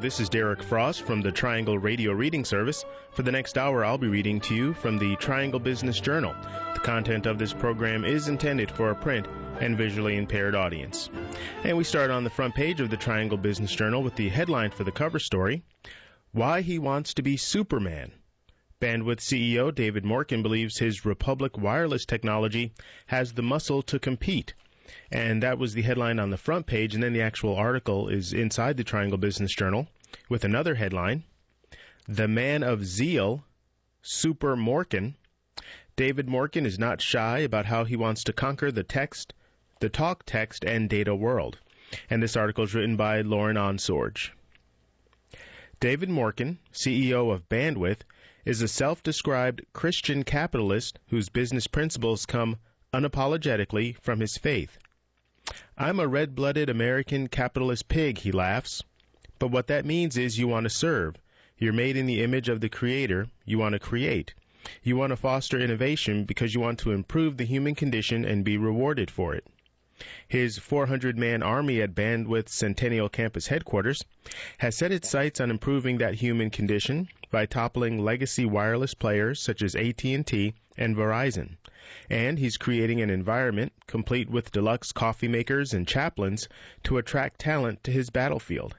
this is Derek Frost from the Triangle Radio Reading Service. For the next hour, I'll be reading to you from the Triangle Business Journal. The content of this program is intended for a print and visually impaired audience. And we start on the front page of the Triangle Business Journal with the headline for the cover story, Why He Wants to Be Superman. Bandwidth CEO David Morken believes his Republic wireless technology has the muscle to compete. And that was the headline on the front page, and then the actual article is inside the Triangle Business Journal with another headline, The Man of Zeal, Super Morken. David Morken is not shy about how he wants to conquer the talk, text, and data world. And this article is written by Lauren Onsorge. David Morken, CEO of Bandwidth, is a self-described Christian capitalist whose business principles come unapologetically from his faith. I'm a red-blooded American capitalist pig, he laughs. But what that means is you want to serve. You're made in the image of the Creator. You want to create. You want to foster innovation because you want to improve the human condition and be rewarded for it. His 400-man army at Bandwidth Centennial Campus headquarters has set its sights on improving that human condition by toppling legacy wireless players such as AT&T and Verizon. And he's creating an environment complete with deluxe coffee makers and chaplains to attract talent to his battlefield.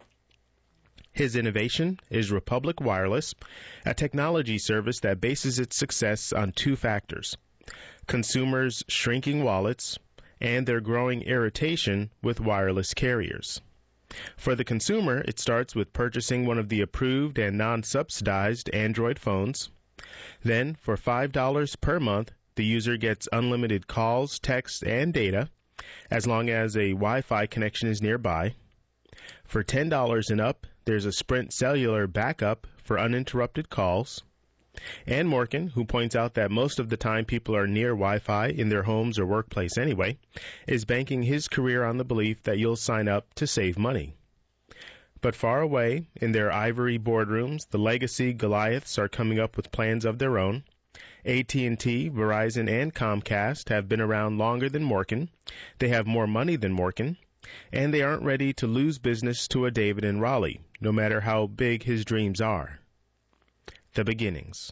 His innovation is Republic Wireless, a technology service that bases its success on two factors: consumers' shrinking wallets and their growing irritation with wireless carriers. For the consumer, it starts with purchasing one of the approved and non-subsidized Android phones. Then, for $5 per month, the user gets unlimited calls, texts, and data, as long as a Wi-Fi connection is nearby. For $10 and up, there's a Sprint cellular backup for uninterrupted calls. And Morken, who points out that most of the time people are near Wi-Fi in their homes or workplace anyway, is banking his career on the belief that you'll sign up to save money. But far away, in their ivory boardrooms, the legacy Goliaths are coming up with plans of their own. AT&T, Verizon, and Comcast have been around longer than Morken. They have more money than Morken. And they aren't ready to lose business to a David and Raleigh, no matter how big his dreams are. The beginnings.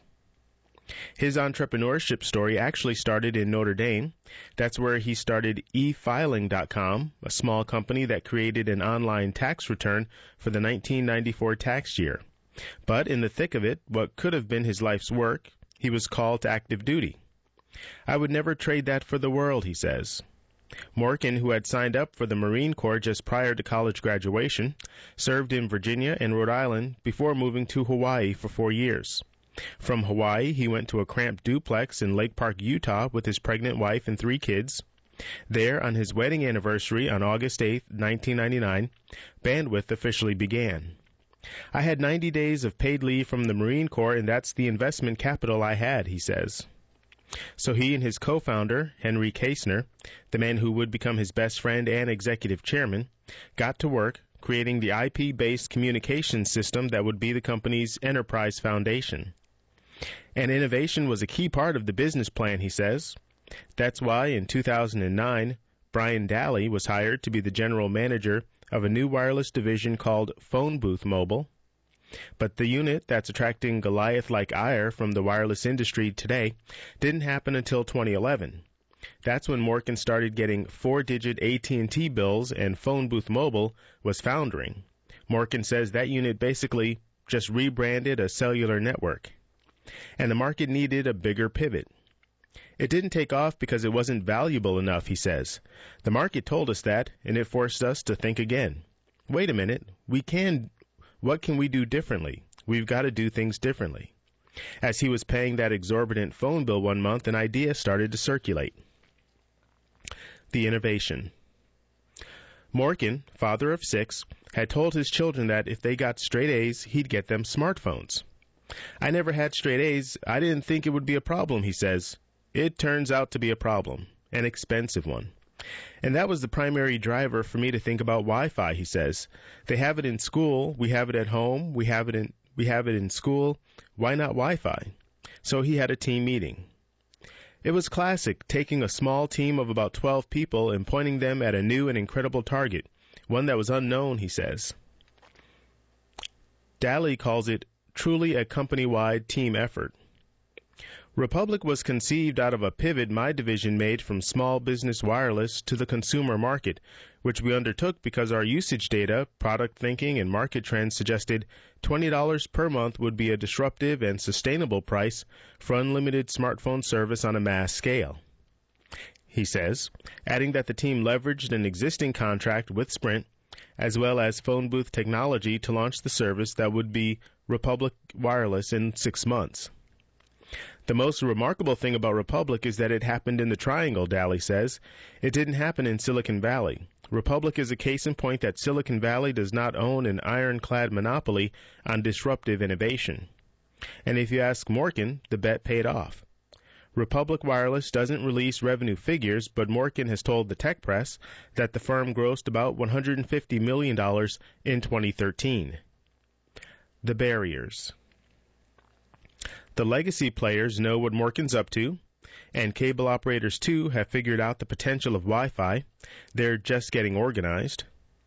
His entrepreneurship story actually started in Notre Dame. That's where he started eFiling.com, a small company that created an online tax return for the 1994 tax year. But in the thick of it, what could have been his life's work, he was called to active duty. I would never trade that for the world, he says. Morken, who had signed up for the Marine Corps just prior to college graduation, served in Virginia and Rhode Island before moving to Hawaii for 4 years. From Hawaii, he went to a cramped duplex in Lake Park, Utah, with his pregnant wife and 3 kids. There, on his wedding anniversary on August 8, 1999, Bandwidth officially began. I had 90 days of paid leave from the Marine Corps, and that's the investment capital I had, he says. So he and his co-founder, Henry Kaestner, the man who would become his best friend and executive chairman, got to work creating the IP-based communication system that would be the company's enterprise foundation. And innovation was a key part of the business plan, he says. That's why in 2009, Brian Daly was hired to be the general manager of a new wireless division called Phone Booth Mobile. But the unit that's attracting Goliath-like ire from the wireless industry today didn't happen until 2011. That's when Morken started getting 4-digit AT&T bills and Phone Booth Mobile was foundering. Morken says that unit basically just rebranded a cellular network. And the market needed a bigger pivot. It didn't take off because it wasn't valuable enough, he says. The market told us that, and it forced us to think again. Wait a minute, what can we do differently? We've got to do things differently. As he was paying that exorbitant phone bill one month, an idea started to circulate. The innovation. Morken, father of 6, had told his children that if they got straight A's, he'd get them smartphones. I never had straight A's. I didn't think it would be a problem, he says. It turns out to be a problem, an expensive one. And that was the primary driver for me to think about Wi-Fi, he says. They have it in school, we have it at home, we have it in school. Why not Wi-Fi? So he had a team meeting. It was classic, taking a small team of about 12 people and pointing them at a new and incredible target, one that was unknown, he says. Daly calls it truly a company-wide team effort. Republic was conceived out of a pivot my division made from small business wireless to the consumer market, which we undertook because our usage data, product thinking, and market trends suggested $20 per month would be a disruptive and sustainable price for unlimited smartphone service on a mass scale. He says, adding that the team leveraged an existing contract with Sprint as well as phone booth technology to launch the service that would be Republic Wireless in 6 months. The most remarkable thing about Republic is that it happened in the Triangle, Daly says. It didn't happen in Silicon Valley. Republic is a case in point that Silicon Valley does not own an ironclad monopoly on disruptive innovation. And if you ask Morken, the bet paid off. Republic Wireless doesn't release revenue figures, but Morken has told the tech press that the firm grossed about $150 million in 2013. The barriers. The legacy players know what Morken's up to, and cable operators, too, have figured out the potential of Wi-Fi. They're just getting organized.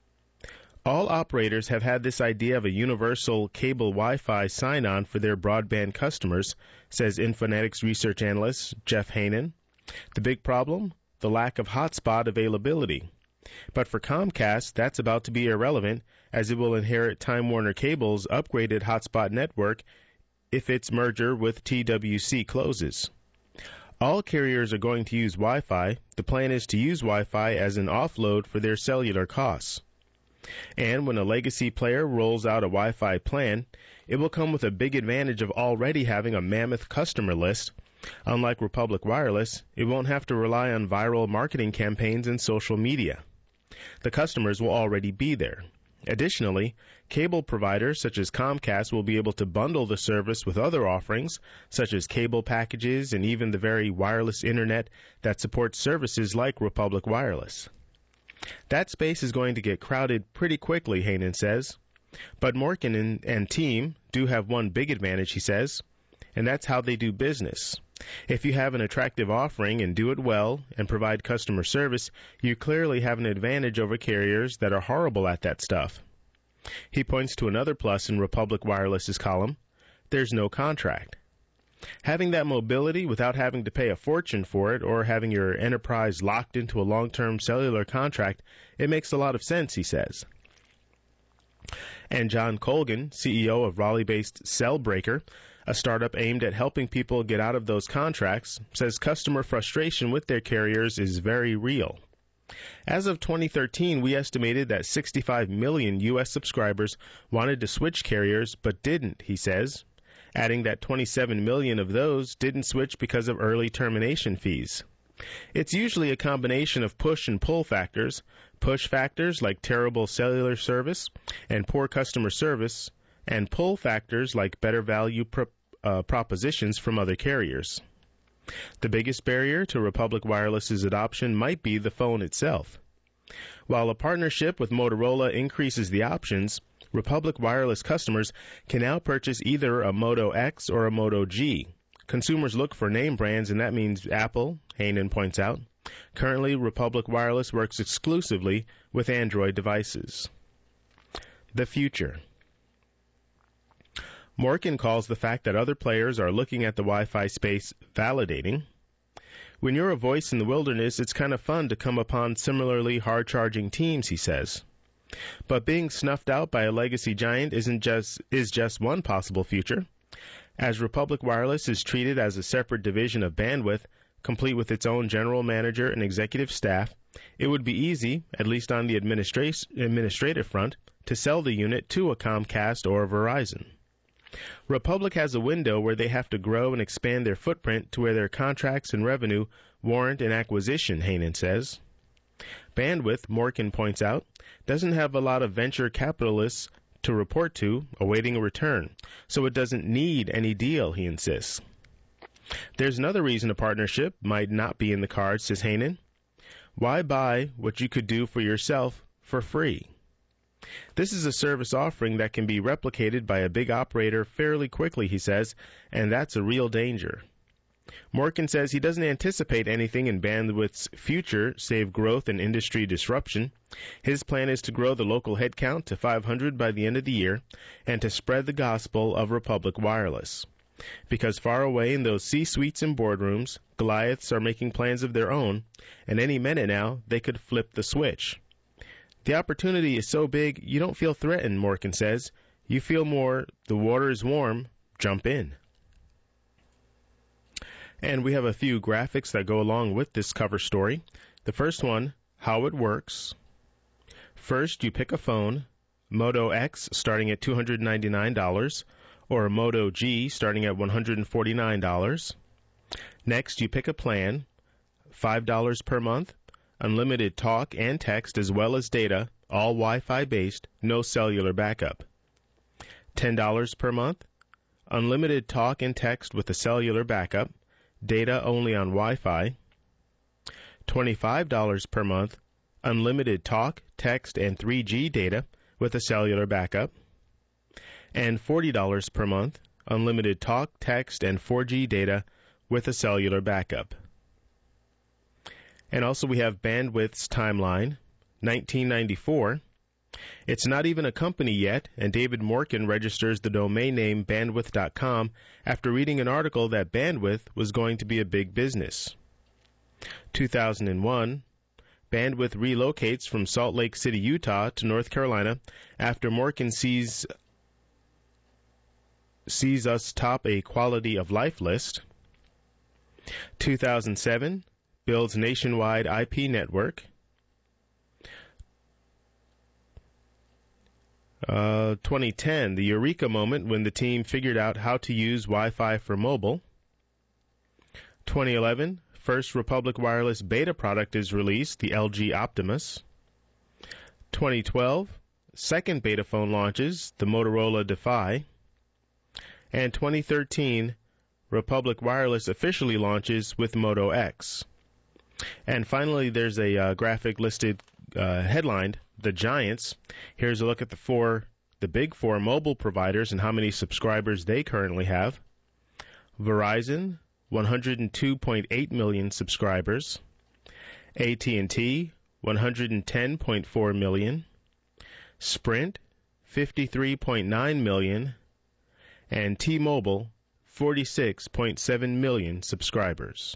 All operators have had this idea of a universal cable Wi-Fi sign-on for their broadband customers, says Infonetics research analyst Jeff Hainan. The big problem? The lack of hotspot availability. But for Comcast, that's about to be irrelevant, as it will inherit Time Warner Cable's upgraded hotspot network if its merger with TWC closes. All carriers are going to use Wi-Fi. The plan is to use Wi-Fi as an offload for their cellular costs. And when a legacy player rolls out a Wi-Fi plan, it will come with a big advantage of already having a mammoth customer list. Unlike Republic Wireless, it won't have to rely on viral marketing campaigns and social media. The customers will already be there. Additionally, cable providers such as Comcast will be able to bundle the service with other offerings, such as cable packages and even the very wireless internet that supports services like Republic Wireless. That space is going to get crowded pretty quickly, Hainan says. But Morken and team do have one big advantage, he says, and that's how they do business. If you have an attractive offering and do it well and provide customer service, you clearly have an advantage over carriers that are horrible at that stuff. He points to another plus in Republic Wireless's column. There's no contract. Having that mobility without having to pay a fortune for it or having your enterprise locked into a long-term cellular contract, it makes a lot of sense, he says. And John Colgan, CEO of Raleigh-based Cellbreaker, a startup aimed at helping people get out of those contracts, says customer frustration with their carriers is very real. As of 2013, we estimated that 65 million U.S. subscribers wanted to switch carriers but didn't, he says, adding that 27 million of those didn't switch because of early termination fees. It's usually a combination of push and pull factors. Push factors like terrible cellular service and poor customer service, and pull factors like better value propositions from other carriers. The biggest barrier to Republic Wireless's adoption might be the phone itself. While a partnership with Motorola increases the options, Republic Wireless customers can now purchase either a Moto X or a Moto G. Consumers look for name brands, and that means Apple, Hainan points out. Currently, Republic Wireless works exclusively with Android devices. The future. Morken calls the fact that other players are looking at the Wi-Fi space validating. When you're a voice in the wilderness, it's kind of fun to come upon similarly hard-charging teams, he says. But being snuffed out by a legacy giant is just one possible future. As Republic Wireless is treated as a separate division of Bandwidth, complete with its own general manager and executive staff, it would be easy, at least on the administrative front, to sell the unit to a Comcast or a Verizon. Republic has a window where they have to grow and expand their footprint to where their contracts and revenue warrant an acquisition, Hainan says. Bandwidth, Morken points out, doesn't have a lot of venture capitalists to report to awaiting a return, so it doesn't need any deal, he insists. There's another reason a partnership might not be in the cards, says Hainan. Why buy what you could do for yourself for free? This is a service offering that can be replicated by a big operator fairly quickly, he says, and that's a real danger. Morkin says he doesn't anticipate anything in Bandwidth's future save growth and industry disruption. His plan is to grow the local headcount to 500 by the end of the year and to spread the gospel of Republic Wireless. Because far away in those C-suites and boardrooms, Goliaths are making plans of their own, and any minute now they could flip the switch. The opportunity is so big you don't feel threatened, Morkin says. You feel more, the water is warm, jump in. And we have a few graphics that go along with this cover story. The first one, how it works. First, you pick a phone, Moto X starting at $299, or Moto G starting at $149. Next, you pick a plan, $5 per month, unlimited talk and text as well as data, all Wi-Fi based, no cellular backup. $10 per month, unlimited talk and text with a cellular backup, data only on Wi-Fi. $25 per month, unlimited talk, text, and 3G data with a cellular backup. And $40 per month, unlimited talk, text, and 4G data with a cellular backup. And also we have Bandwidth's timeline, 1994. It's not even a company yet, and David Morkin registers the domain name bandwidth.com after reading an article that Bandwidth was going to be a big business. 2001, Bandwidth relocates from Salt Lake City, Utah to North Carolina after Morkin sees us top a quality of life list. 2007, builds nationwide IP network. 2010, the eureka moment when the team figured out how to use Wi-Fi for mobile. 2011, first Republic Wireless beta product is released, the LG Optimus. 2012, second beta phone launches, the Motorola Defy. And 2013, Republic Wireless officially launches with Moto X. And finally, there's a graphic listed headlined, The Giants. Here's a look at the big four mobile providers and how many subscribers they currently have. Verizon, 102.8 million subscribers. AT&T, 110.4 million. Sprint, 53.9 million. And T-Mobile, 46.7 million subscribers.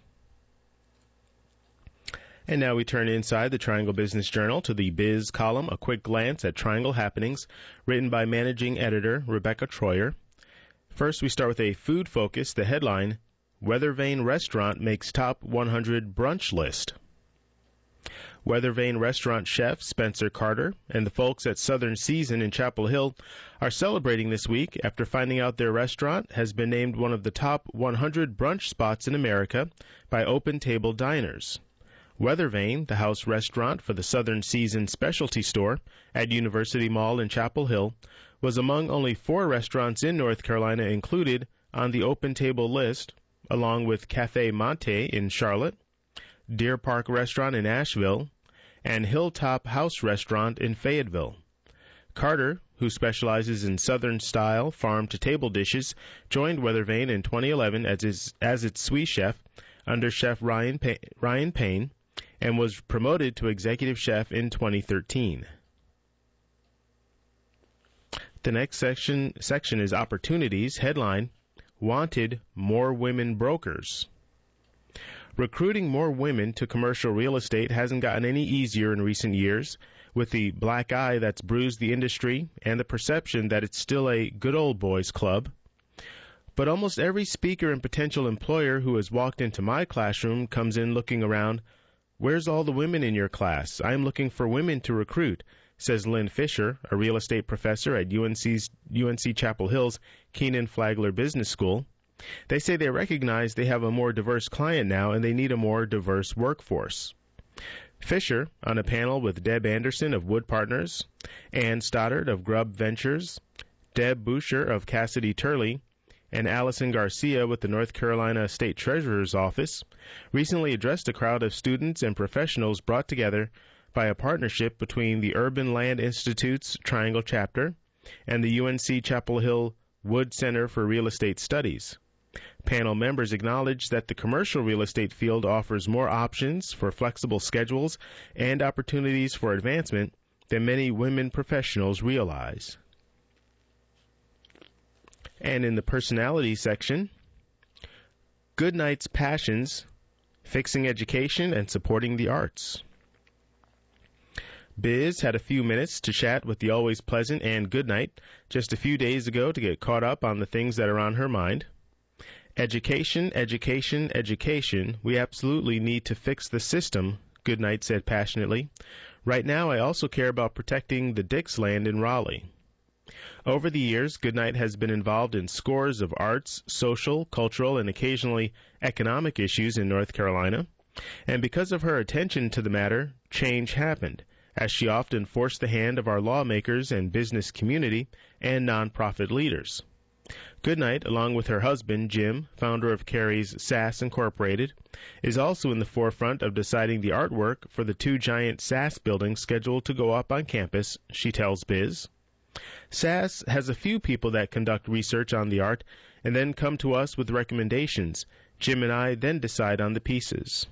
And now we turn inside the Triangle Business Journal to the Biz column, a quick glance at Triangle happenings, written by managing editor Rebecca Troyer. First, we start with a food focus, the headline, Weathervane Restaurant makes top 100 brunch list. Weathervane restaurant chef Spencer Carter and the folks at Southern Season in Chapel Hill are celebrating this week after finding out their restaurant has been named one of the top 100 brunch spots in America by Open Table Diners. Weathervane, the house restaurant for the Southern Season specialty store at University Mall in Chapel Hill, was among only 4 restaurants in North Carolina included on the Open Table list, along with Cafe Monte in Charlotte, Deer Park Restaurant in Asheville, and Hilltop House Restaurant in Fayetteville. Carter, who specializes in Southern-style farm-to-table dishes, joined Weathervane in 2011 as its sous chef under Chef Ryan Payne, and was promoted to executive chef in 2013. The next section is Opportunities, headline, Wanted More Women Brokers. Recruiting more women to commercial real estate hasn't gotten any easier in recent years, with the black eye that's bruised the industry and the perception that it's still a good old boys club. But almost every speaker and potential employer who has walked into my classroom comes in looking around, where's all the women in your class? I'm looking for women to recruit, says Lynn Fisher, a real estate professor at UNC Chapel Hill's Keenan Flagler Business School. They say they recognize they have a more diverse client now and they need a more diverse workforce. Fisher, on a panel with Deb Anderson of Wood Partners, Ann Stoddard of Grubb Ventures, Deb Boucher of Cassidy Turley, and Allison Garcia with the North Carolina State Treasurer's Office, recently addressed a crowd of students and professionals brought together by a partnership between the Urban Land Institute's Triangle chapter and the UNC Chapel Hill Wood Center for Real Estate Studies. Panel members acknowledged that the commercial real estate field offers more options for flexible schedules and opportunities for advancement than many women professionals realize. And in the personality section, Goodnight's passions, fixing education and supporting the arts. Biz had a few minutes to chat with the always pleasant Ann Goodnight just a few days ago to get caught up on the things that are on her mind. Education, education, education. We absolutely need to fix the system, Goodnight said passionately. Right now, I also care about protecting the Dix land in Raleigh. Over the years, Goodnight has been involved in scores of arts, social, cultural, and occasionally economic issues in North Carolina. And because of her attention to the matter, change happened, as she often forced the hand of our lawmakers and business community and nonprofit leaders. Goodnight, along with her husband, Jim, founder of Carey's SAS Incorporated, is also in the forefront of deciding the artwork for the 2 giant SAS buildings scheduled to go up on campus, she tells Biz. SAS has a few people that conduct research on the art and then come to us with recommendations. Jim and I then decide on the pieces.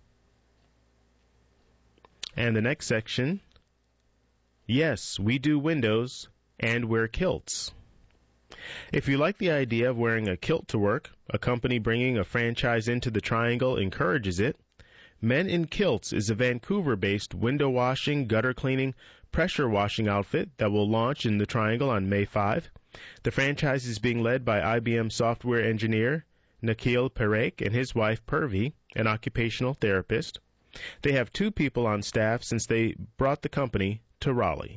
And the next section, yes, we do windows and wear kilts. If you like the idea of wearing a kilt to work, a company bringing a franchise into the Triangle encourages it. Men in Kilts is a Vancouver-based window washing, gutter cleaning, pressure washing outfit that will launch in the Triangle on May 5. The franchise is being led by IBM software engineer Nikhil Parekh and his wife Purvi, an occupational therapist. They have 2 people on staff since they brought the company to Raleigh.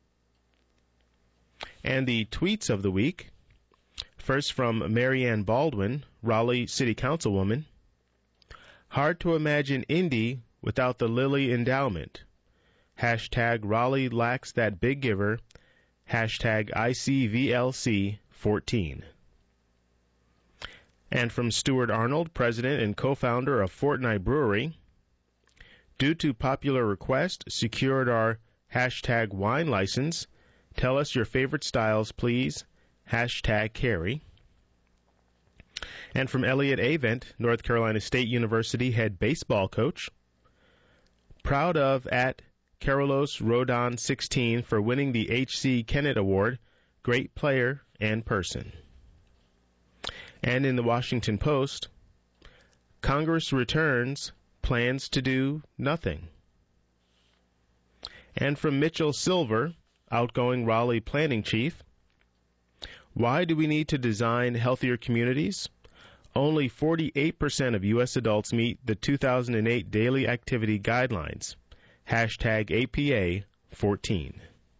And the tweets of the week, first from Marianne Baldwin, Raleigh City Councilwoman. Hard to imagine Indy without the Lilly Endowment. Hashtag Raleigh lacks that big giver. Hashtag ICVLC14. And from Stuart Arnold, president and co-founder of Fortnight Brewery. Due to popular request, secured our hashtag wine license. Tell us your favorite styles, please. Hashtag Carey. And from Elliot Avent, North Carolina State University head baseball coach. Proud of at Carlos Rodon 16 for winning the H.C. Kennett Award. Great player and person. And in the Washington Post, Congress returns, plans to do nothing. And from Mitchell Silver, outgoing Raleigh planning chief, why do we need to design healthier communities? Only 48% of U.S. adults meet the 2008 Daily Activity Guidelines. Hashtag APA 14.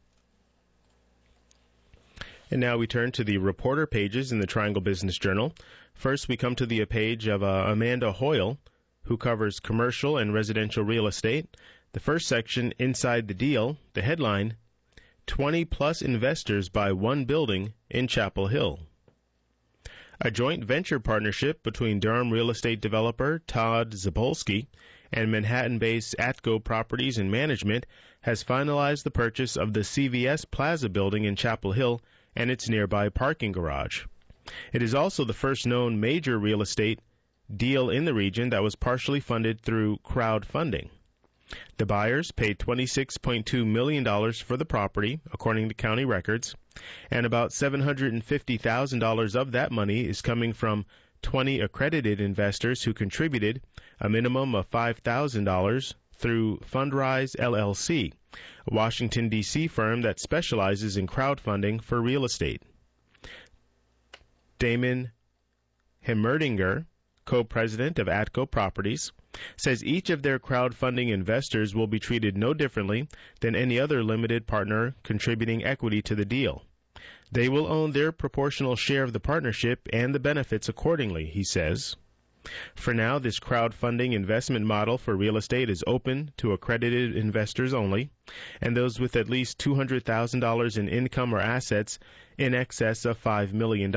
And now we turn to the reporter pages in the Triangle Business Journal. First, we come to the page of Amanda Hoyle, who covers commercial and residential real estate. The first section, Inside the Deal, the headline, 20-plus investors buy one building in Chapel Hill. A joint venture partnership between Durham real estate developer Todd Zapolsky and Manhattan-based Atco Properties and Management has finalized the purchase of the CVS Plaza building in Chapel Hill and its nearby parking garage. It is also the first known major real estate deal in the region that was partially funded through crowdfunding. The buyers paid $26.2 million for the property, according to county records, and about $750,000 of that money is coming from 20 accredited investors who contributed a minimum of $5,000 through Fundrise LLC, a Washington, D.C. firm that specializes in crowdfunding for real estate. Damon Hemmerdinger, co-president of Atco Properties, says each of their crowdfunding investors will be treated no differently than any other limited partner contributing equity to the deal. They will own their proportional share of the partnership and the benefits accordingly, he says. For now, this crowdfunding investment model for real estate is open to accredited investors only, and those with at least $200,000 in income or assets in excess of $5 million.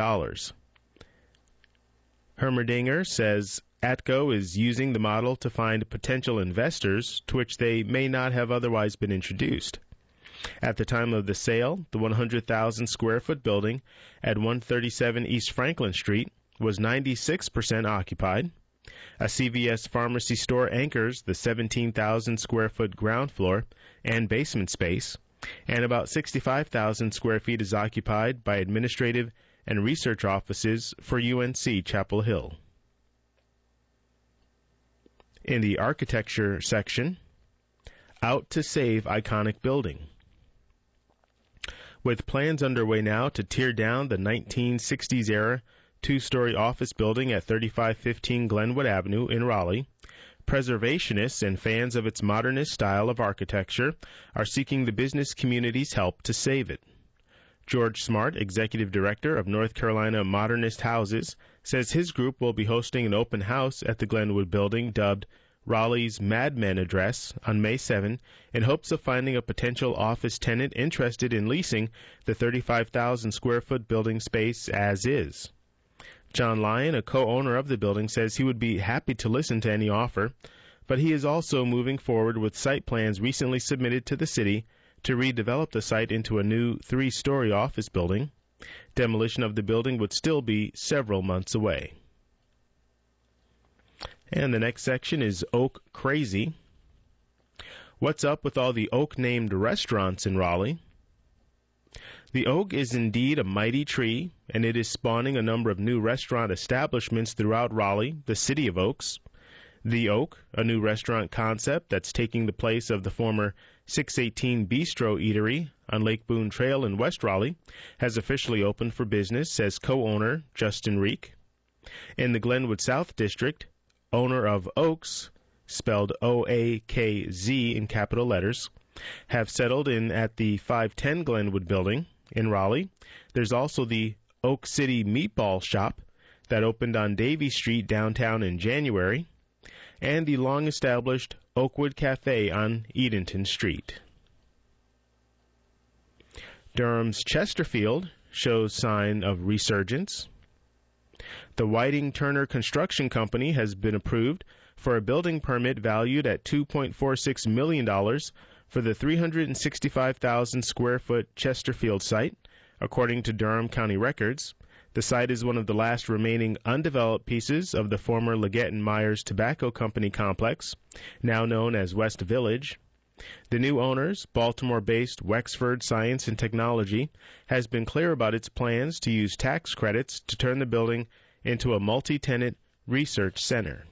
Hermerdinger says Atco is using the model to find potential investors to which they may not have otherwise been introduced. At the time of the sale, the 100,000 square foot building at 137 East Franklin Street was 96% occupied. A CVS pharmacy store anchors the 17,000 square foot ground floor and basement space, and about 65,000 square feet is occupied by administrative and research offices for UNC Chapel Hill. In the architecture section, out to save iconic building. With plans underway now to tear down the 1960s-era two-story office building at 3515 Glenwood Avenue in Raleigh, preservationists and fans of its modernist style of architecture are seeking the business community's help to save it. George Smart, executive director of North Carolina Modernist Houses, says his group will be hosting an open house at the Glenwood building dubbed Raleigh's Mad Men Address on May 7 in hopes of finding a potential office tenant interested in leasing the 35,000 square foot building space as is. John Lyon, a co-owner of the building, says he would be happy to listen to any offer, but he is also moving forward with site plans recently submitted to the city to redevelop the site into a new 3-story office building. Demolition of the building would still be several months away. And the next section is Oak Crazy. What's up with all the Oak-named restaurants in Raleigh? The oak is indeed a mighty tree, and it is spawning a number of new restaurant establishments throughout Raleigh, the city of Oaks. The Oak, a new restaurant concept that's taking the place of the former 618 Bistro Eatery on Lake Boone Trail in West Raleigh, has officially opened for business, says co-owner Justin Reek. In the Glenwood South District, owner of Oaks, spelled O-A-K-Z in capital letters, have settled in at the 510 Glenwood building in Raleigh. There's also the Oak City Meatball Shop that opened on Davie Street downtown in January, and the long-established Oakwood Cafe on Edenton Street. Durham's Chesterfield shows sign of resurgence. The Whiting Turner Construction Company has been approved for a building permit valued at $2.46 million for the 365,000 square foot Chesterfield site, according to Durham County records. The site is one of the last remaining undeveloped pieces of the former Leggett & Myers Tobacco Company complex, now known as West Village. The new owners, Baltimore-based Wexford Science and Technology, has been clear about its plans to use tax credits to turn the building into a multi-tenant research center.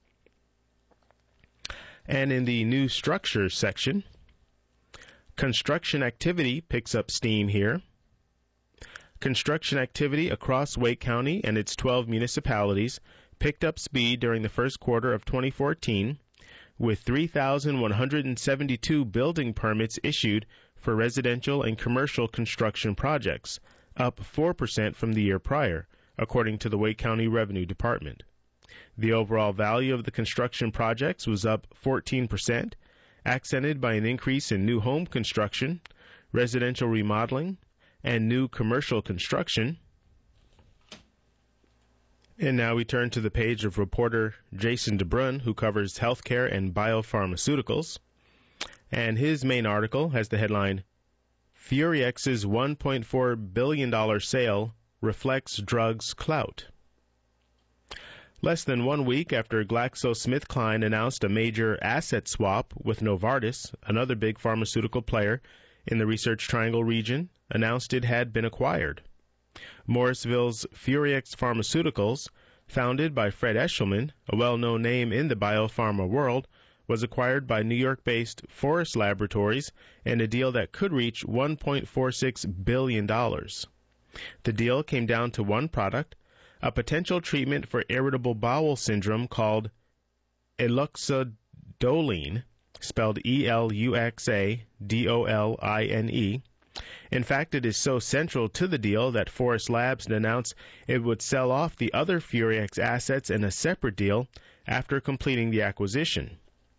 And in the new structures section, construction activity picks up steam here. Construction activity across Wake County and its 12 municipalities picked up speed during the first quarter of 2014, with 3,172 building permits issued for residential and commercial construction projects, up 4% from the year prior, according to the Wake County Revenue Department. The overall value of the construction projects was up 14%, accented by an increase in new home construction, residential remodeling, and new commercial construction. And now we turn to the page of reporter Jason DeBrun, who covers healthcare and biopharmaceuticals. And his main article has the headline, Furix's $1.4 billion sale reflects drugs clout. Less than 1 week after GlaxoSmithKline announced a major asset swap with Novartis, another big pharmaceutical player in the Research Triangle region, announced it had been acquired. Morrisville's Furix Pharmaceuticals, founded by Fred Eshelman, a well-known name in the biopharma world, was acquired by New York-based Forest Laboratories in a deal that could reach $1.46 billion. The deal came down to one product, a potential treatment for irritable bowel syndrome called Eluxadoline, spelled E-L-U-X-A-D-O-L-I-N-E. In fact, it is so central to the deal that Forest Labs announced it would sell off the other Furix assets in a separate deal after completing the acquisition.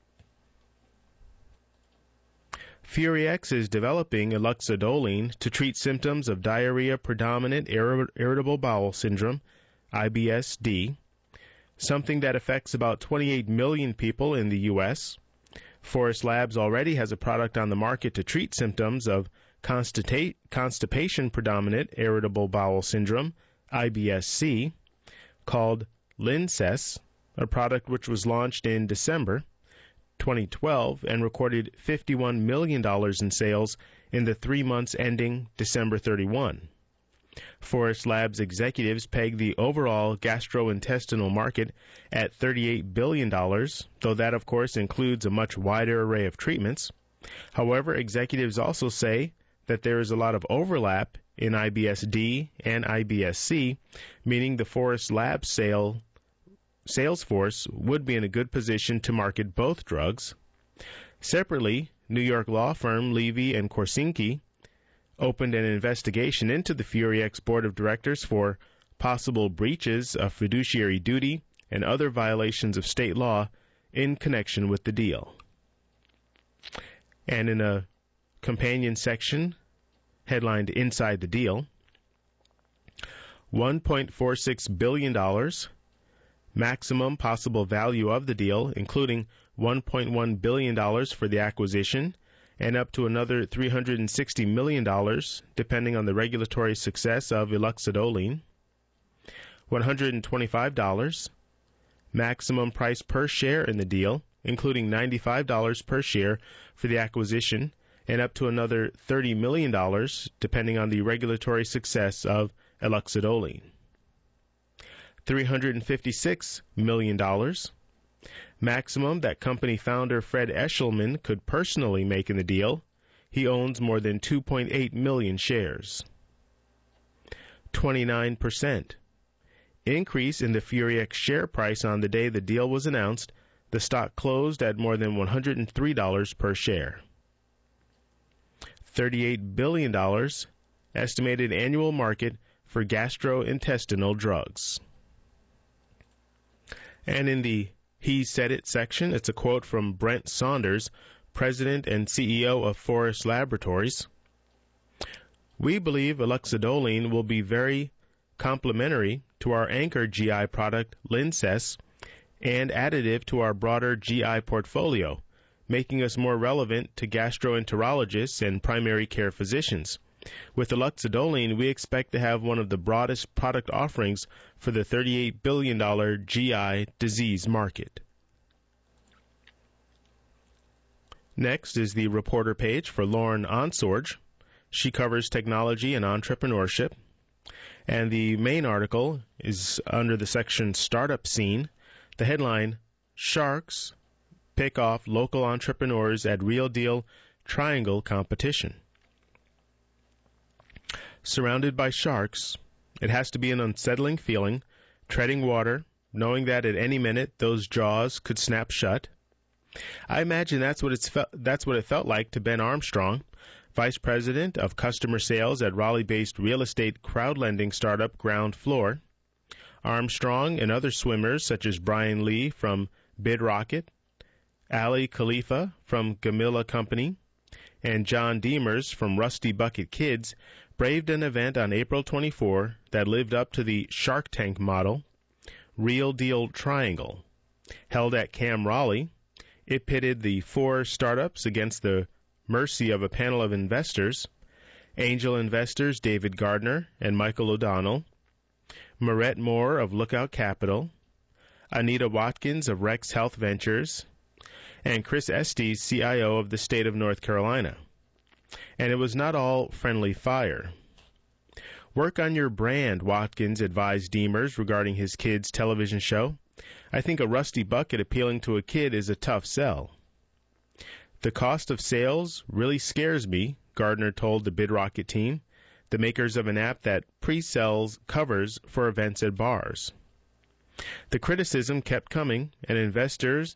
Furix is developing Eluxadoline to treat symptoms of diarrhea-predominant irritable bowel syndrome, IBS-D, something that affects about 28 million people in the U.S. Forest Labs already has a product on the market to treat symptoms of constipation-predominant irritable bowel syndrome, IBS-C. called Linzess, a product which was launched in December 2012 and recorded $51 million in sales in the 3 months ending December 31. Forest Labs executives pegged the overall gastrointestinal market at $38 billion, though that, of course, includes a much wider array of treatments. However, executives also say that there is a lot of overlap in IBS-D and IBS-C, meaning the Forest Labs sales force would be in a good position to market both drugs. Separately, New York law firm Levy and Korsinski opened an investigation into the Furiex board of directors for possible breaches of fiduciary duty and other violations of state law in connection with the deal. And in a companion section headlined Inside the Deal, $1.46 billion, maximum possible value of the deal, including $1.1 billion for the acquisition and up to another $360 million, depending on the regulatory success of Eluxidoline. $125, maximum price per share in the deal, including $95 per share for the acquisition and up to another $30 million, depending on the regulatory success of Eluxidoline. $356 million, maximum that company founder Fred Eshelman could personally make in the deal. He owns more than 2.8 million shares. 29%. Increase in the Furiex share price on the day the deal was announced. The stock closed at more than $103 per share. $38 billion, estimated annual market for gastrointestinal drugs. And in the He Said It section, it's a quote from Brent Saunders, President and CEO of Forest Laboratories. We believe Eluxidoline will be very complementary to our anchor GI product, Linzess, and additive to our broader GI portfolio, making us more relevant to gastroenterologists and primary care physicians. With Eluxidoline, we expect to have one of the broadest product offerings for the $38 billion GI disease market. Next is the reporter page for Lauren Onsorge. She covers technology and entrepreneurship. And the main article is under the section Startup Scene. The headline, Sharks Pick Off Local Entrepreneurs at Real Deal Triangle Competition. Surrounded by sharks, it has to be an unsettling feeling, treading water, knowing that at any minute those jaws could snap shut. I imagine that's what it felt like to Ben Armstrong, Vice President of Customer Sales at Raleigh-based real estate crowd-lending startup Ground Floor. Armstrong and other swimmers such as Brian Lee from BidRocket, Ali Khalifa from Gamilla Company, and John Demers from Rusty Bucket Kids braved an event on April 24 that lived up to the Shark Tank model, Real Deal Triangle. Held at Cam Raleigh, it pitted the 4 startups against the mercy of a panel of investors, angel investors David Gardner and Michael O'Donnell, Marette Moore of Lookout Capital, Anita Watkins of Rex Health Ventures, and Chris Estes, CIO of the state of North Carolina. And it was not all friendly fire. Work on your brand, Watkins advised Demers regarding his kid's television show. I think a rusty bucket appealing to a kid is a tough sell. The cost of sales really scares me, Gardner told the BidRocket team, the makers of an app that pre-sells covers for events at bars. The criticism kept coming, and investors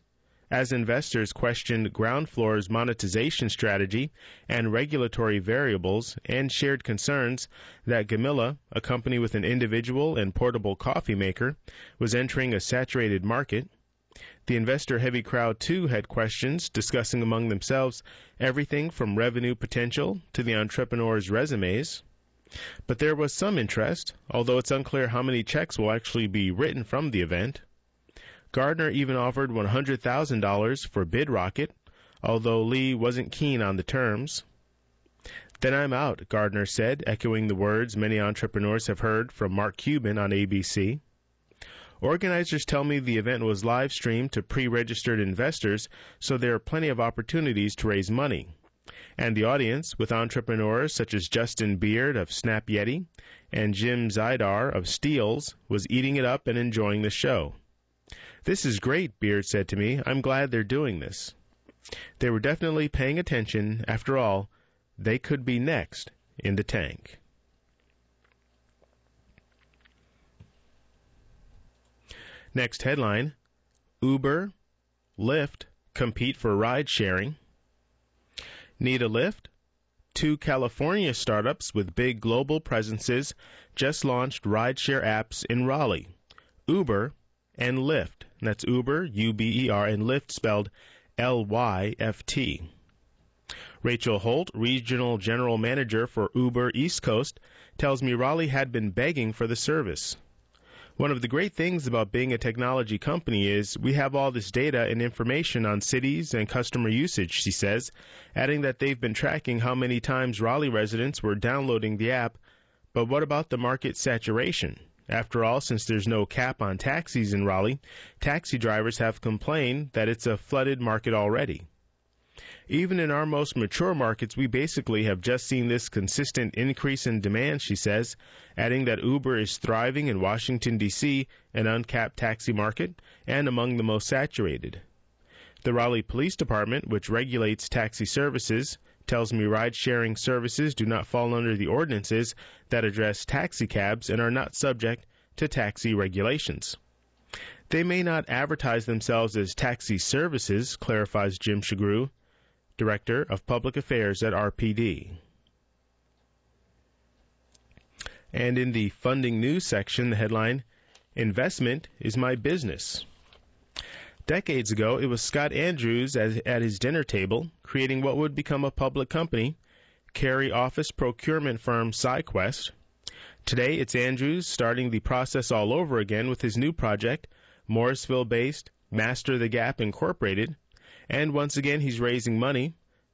questioned Ground Floor's monetization strategy and regulatory variables and shared concerns that Gamilla, a company with an individual and portable coffee maker, was entering a saturated market. The investor-heavy crowd, too, had questions, discussing among themselves everything from revenue potential to the entrepreneurs' resumes. But there was some interest, although it's unclear how many checks will actually be written from the event. Gardner even offered $100,000 for BidRocket, although Lee wasn't keen on the terms. Then I'm out, Gardner said, echoing the words many entrepreneurs have heard from Mark Cuban on ABC. Organizers tell me the event was live streamed to pre-registered investors, so there are plenty of opportunities to raise money. And the audience, with entrepreneurs such as Justin Beard of Snap Yeti and Jim Zidar of Steels, was eating it up and enjoying the show. "This is great," Beard said to me. "I'm glad they're doing this." They were definitely paying attention. After all, they could be next in the tank. Next headline, Uber, Lyft compete for ride sharing. Need a lift? Two California startups with big global presences just launched rideshare apps in Raleigh, Uber and Lyft. That's Uber, U-B-E-R, and Lyft spelled L-Y-F-T. Rachel Holt, Regional General Manager for Uber East Coast, tells me Raleigh had been begging for the service. One of the great things about being a technology company is we have all this data and information on cities and customer usage, she says, adding that they've been tracking how many times Raleigh residents were downloading the app. But what about the market saturation? After all, since there's no cap on taxis in Raleigh, taxi drivers have complained that it's a flooded market already. Even in our most mature markets, we basically have just seen this consistent increase in demand, she says, adding that Uber is thriving in Washington, D.C., an uncapped taxi market, and among the most saturated. The Raleigh Police Department, which regulates taxi services, tells me ride-sharing services do not fall under the ordinances that address taxi cabs and are not subject to taxi regulations. They may not advertise themselves as taxi services, clarifies Jim Shagru, Director of Public Affairs at RPD. And in the funding news section, the headline, Investment is My Business. Decades ago, it was Scott Andrews at his dinner table creating what would become a public company, carry office procurement firm SideQuest. Today, it's Andrews starting the process all over again with his new project, Morrisville-based Master the Gap Incorporated. And once again, he's raising money,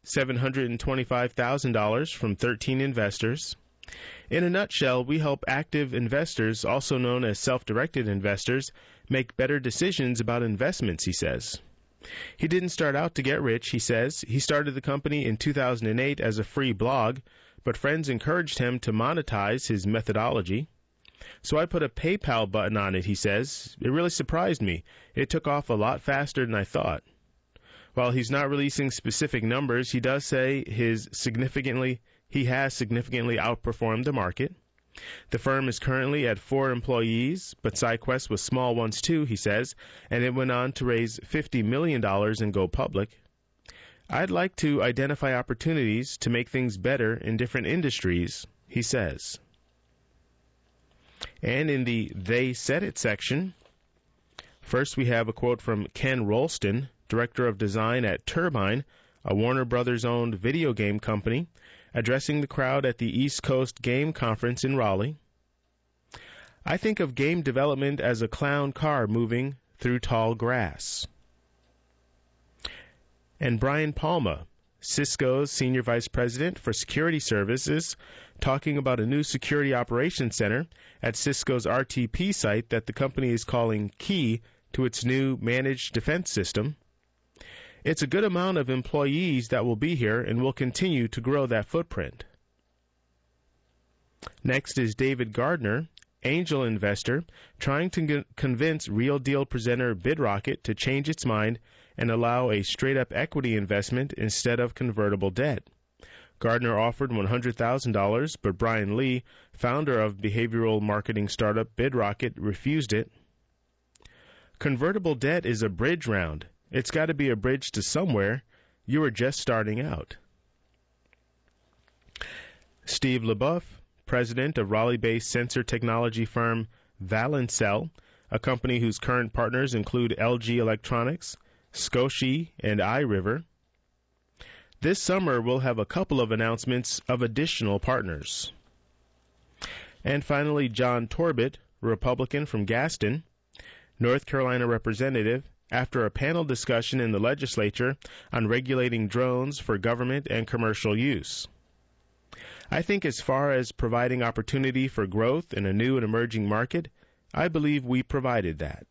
$725,000 from 13 investors. In a nutshell, we help active investors, also known as self-directed investors, make better decisions about investments, he says. He didn't start out to get rich, he says. He started the company in 2008 as a free blog, but friends encouraged him to monetize his methodology. So I put a PayPal button on it, he says. It really surprised me. It took off a lot faster than I thought. While he's not releasing specific numbers, he does say he has significantly outperformed the market. The firm is currently at 4 employees, but SideQuest was small ones too, he says, and it went on to raise $50 million and go public. I'd like to identify opportunities to make things better in different industries, he says. And in the They Said It section, first we have a quote from Ken Rolston, Director of Design at Turbine, a Warner Brothers-owned video game company, addressing the crowd at the East Coast Game Conference in Raleigh. I think of game development as a clown car moving through tall grass. And Brian Palma, Cisco's Senior Vice President for Security Services, talking about a new security operations center at Cisco's RTP site that the company is calling Key to its new managed defense system. It's a good amount of employees that will be here and will continue to grow that footprint. Next is David Gardner, angel investor, trying to convince Real Deal presenter BidRocket to change its mind and allow a straight-up equity investment instead of convertible debt. Gardner offered $100,000, but Brian Lee, founder of behavioral marketing startup BidRocket, refused it. Convertible debt is a bridge round. It's got to be a bridge to somewhere. You are just starting out. Steve LeBoeuf, president of Raleigh-based sensor technology firm Valencell, a company whose current partners include LG Electronics, Scotia, and iRiver. This summer, we'll have a couple of announcements of additional partners. And finally, John Torbett, Republican from Gaston, North Carolina representative, after a panel discussion in the legislature on regulating drones for government and commercial use. I think as far as providing opportunity for growth in a new and emerging market, I believe we provided that.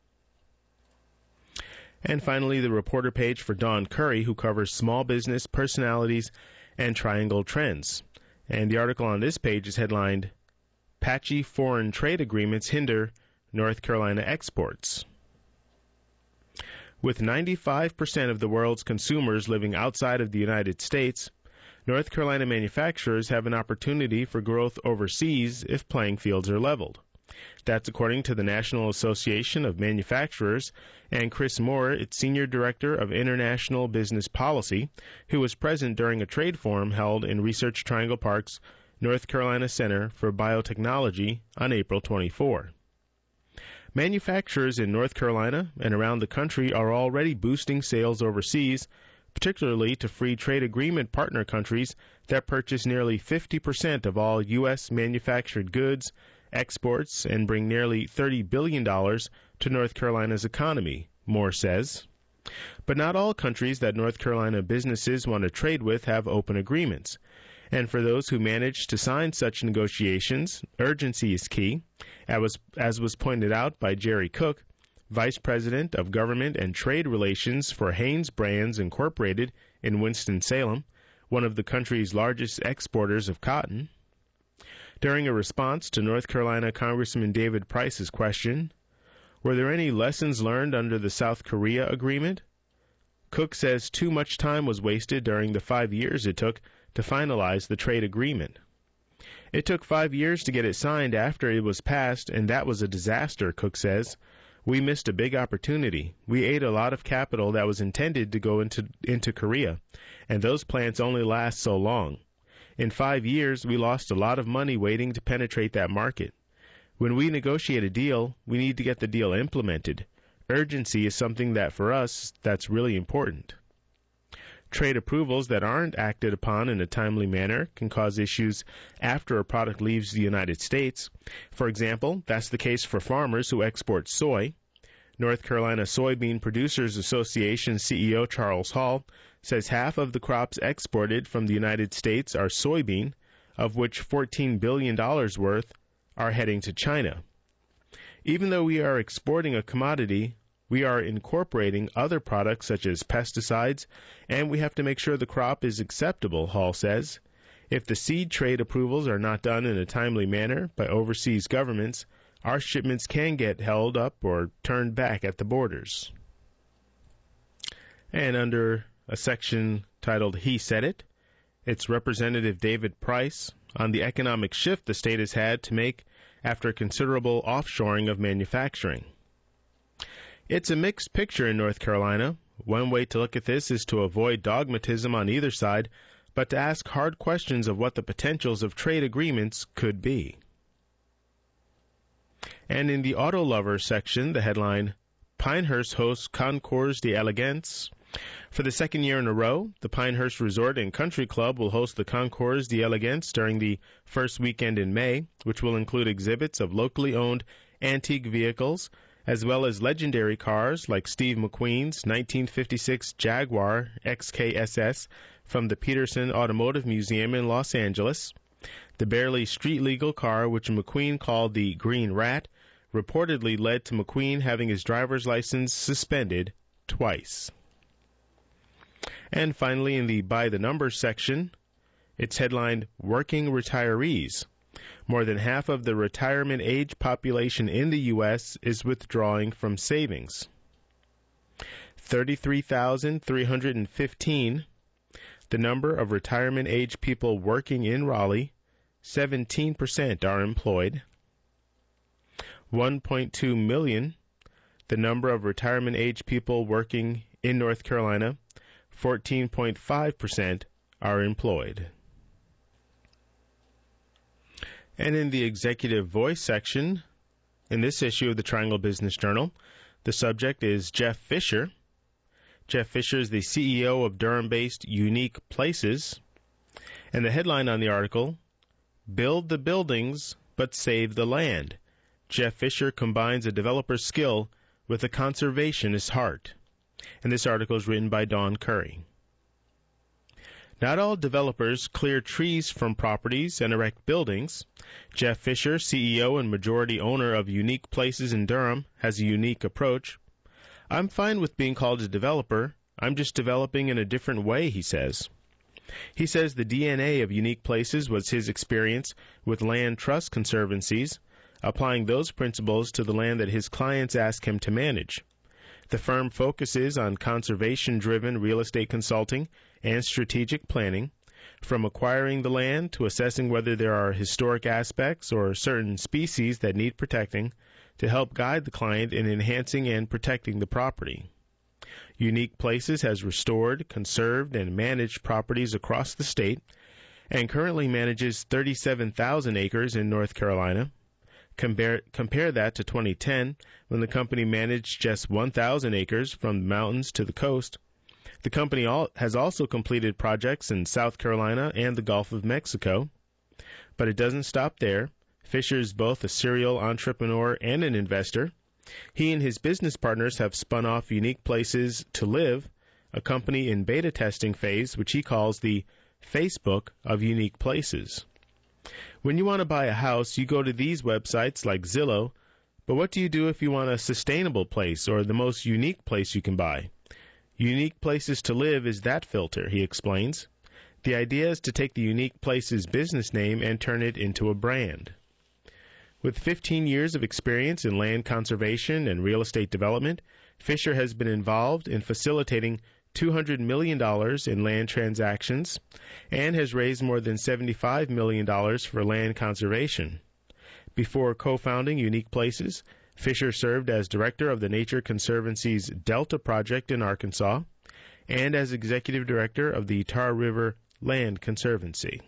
And finally, the reporter page for Don Curry, who covers small business, personalities, and triangle trends. And the article on this page is headlined, Patchy Foreign Trade Agreements Hinder North Carolina Exports. With 95% of the world's consumers living outside of the United States, North Carolina manufacturers have an opportunity for growth overseas if playing fields are leveled. That's according to the National Association of Manufacturers and Chris Moore, its Senior Director of International Business Policy, who was present during a trade forum held in Research Triangle Park's North Carolina Center for Biotechnology on April 24. Manufacturers in North Carolina and around the country are already boosting sales overseas, particularly to free trade agreement partner countries that purchase nearly 50% of all U.S. manufactured goods, exports, and bring nearly $30 billion to North Carolina's economy, Moore says. But not all countries that North Carolina businesses want to trade with have open agreements. And for those who manage to sign such negotiations, urgency is key, as was pointed out by Jerry Cook, Vice President of Government and Trade Relations for Hanes Brands Incorporated in Winston-Salem, one of the country's largest exporters of cotton. During a response to North Carolina Congressman David Price's question, were there any lessons learned under the South Korea agreement? Cook says too much time was wasted during the 5 years it took to finalize the trade agreement. It took 5 years to get it signed after it was passed, and that was a disaster, Cook says. We missed a big opportunity. We ate a lot of capital that was intended to go into Korea, and those plants only last so long. In 5 years, we lost a lot of money waiting to penetrate that market. When we negotiate a deal, we need to get the deal implemented. Urgency is something that, for us, that's really important. Trade approvals that aren't acted upon in a timely manner can cause issues after a product leaves the United States. For example, that's the case for farmers who export soy. North Carolina Soybean Producers Association CEO Charles Hall says half of the crops exported from the United States are soybean, of which $14 billion worth are heading to China. Even though we are exporting a commodity, we are incorporating other products such as pesticides, and we have to make sure the crop is acceptable, Hall says. If the seed trade approvals are not done in a timely manner by overseas governments, our shipments can get held up or turned back at the borders. And under a section titled He Said It, it's Representative David Price on the economic shift the state has had to make after considerable offshoring of manufacturing. It's a mixed picture in North Carolina. One way to look at this is to avoid dogmatism on either side, but to ask hard questions of what the potentials of trade agreements could be. And in the Auto Lover section, the headline, Pinehurst hosts Concours d'Elegance. For the second year in a row, the Pinehurst Resort and Country Club will host the Concours d'Elegance during the first weekend in May, which will include exhibits of locally owned antique vehicles, as well as legendary cars like Steve McQueen's 1956 Jaguar XKSS from the Peterson Automotive Museum in Los Angeles. The barely street-legal car, which McQueen called the Green Rat, reportedly led to McQueen having his driver's license suspended twice. And finally, in the By the Numbers section, it's headlined, Working Retirees. More than half of the retirement age population in the U.S. is withdrawing from savings. 33,315, the number of retirement age people working in Raleigh, 17% are employed. 1.2 million, the number of retirement age people working in North Carolina, 14.5% are employed. And in the Executive Voice section, in this issue of the Triangle Business Journal, the subject is Jeff Fisher. Jeff Fisher is the CEO of Durham-based Unique Places. And the headline on the article, Build the Buildings, but Save the Land. Jeff Fisher combines a developer's skill with a conservationist's heart. And this article is written by Don Curry. Not all developers clear trees from properties and erect buildings. Jeff Fisher, CEO and majority owner of Unique Places in Durham, has a unique approach. I'm fine with being called a developer. I'm just developing in a different way, he says. He says the DNA of Unique Places was his experience with land trust conservancies, applying those principles to the land that his clients ask him to manage. The firm focuses on conservation-driven real estate consulting and strategic planning, from acquiring the land to assessing whether there are historic aspects or certain species that need protecting, to help guide the client in enhancing and protecting the property. Unique Places has restored, conserved, and managed properties across the state and currently manages 37,000 acres in North Carolina. Compare that to 2010, when the company managed just 1,000 acres from the mountains to the coast. The company has also completed projects in South Carolina and the Gulf of Mexico. But it doesn't stop there. Fisher is both a serial entrepreneur and an investor. He and his business partners have spun off Unique Places to Live, a company in beta testing phase, which he calls the Facebook of Unique Places. When you want to buy a house, you go to these websites like Zillow, but what do you do if you want a sustainable place or the most unique place you can buy? Unique Places to Live is that filter, he explains. The idea is to take the Unique Places business name and turn it into a brand. With 15 years of experience in land conservation and real estate development, Fisher has been involved in facilitating $200 million in land transactions and has raised more than $75 million for land conservation. Before co-founding Unique Places, Fisher served as director of the Nature Conservancy's Delta Project in Arkansas and as executive director of the Tar River Land Conservancy.